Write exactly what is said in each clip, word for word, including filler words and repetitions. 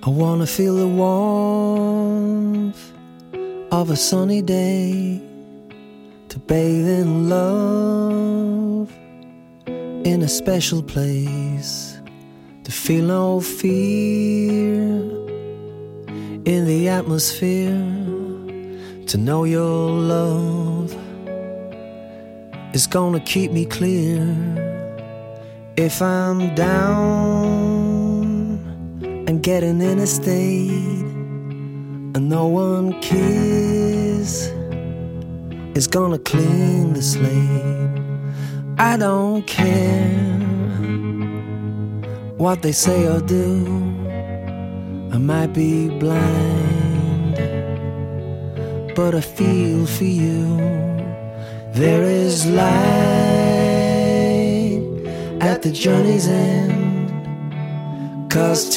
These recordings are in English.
I wanna feel the warmth of a sunny day, to bathe in love in a special place, to feel no fear in the atmosphere, to know your love is gonna keep me clear. If I'm down and getting in a state, and no one cares, is gonna clean the slate. I don't care what they say or do, I might be blind, but I feel for you. There is light at the journey's end, 'cause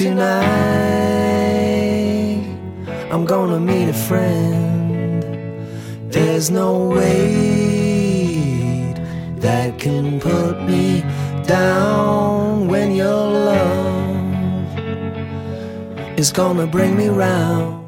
tonight I'm gonna meet a friend. There's no weight that can put me down when your love is gonna bring me round.